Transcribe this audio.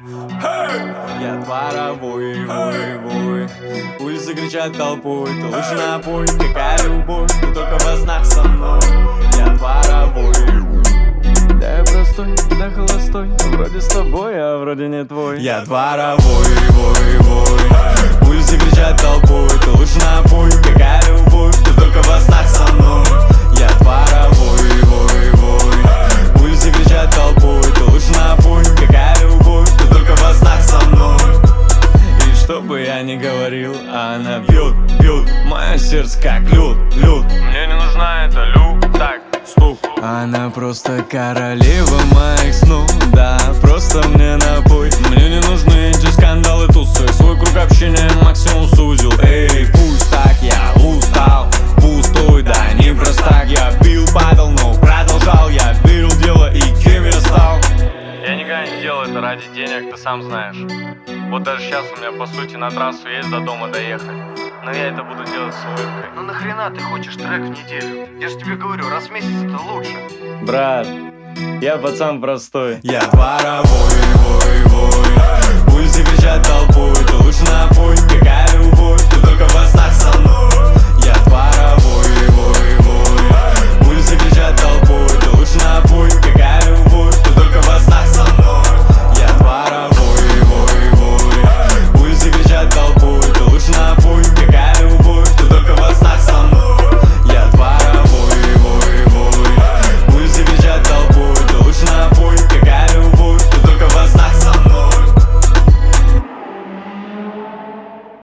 Я дворовой, вой. Улицы кричат толпой, ты лучше напой. Какая любовь, ты только во снах со мной. Я дворовой. Да я простой, да холостой. Вроде с тобой, а вроде не твой. Я дворовой, вой. Улицы кричат толпой, ты лучше напой. Какая любовь, ты только во снах со мной. Я дворовой, вой. Улицы кричат толпой, ты лучше напой. Какая любовь, ты только во снах со мной. И что бы я ни говорил, она бьет. Мое сердце как лед. Мне не нужна эта так, стук. Она просто королева моих снов. Да, просто мне напой. Мне не нужны эти скандалы, тусы. Свой круг общения максимум сузил. Эй, пусть так, я устал. Пустой, да не просто так. Я бил, падал, но продолжал. Я верил в дело и кем я стал. Я никогда не делал это ради денег, ты сам знаешь. Вот даже сейчас у меня по сути на трассу есть до дома доехать. Но я это буду делать с улыбкой. Ну нахрена ты хочешь трек в неделю? Я же тебе говорю, раз в месяц это лучше. Брат, я пацан простой. Я дворовой, вой. Улицы кричат толпой, ты лучше напой.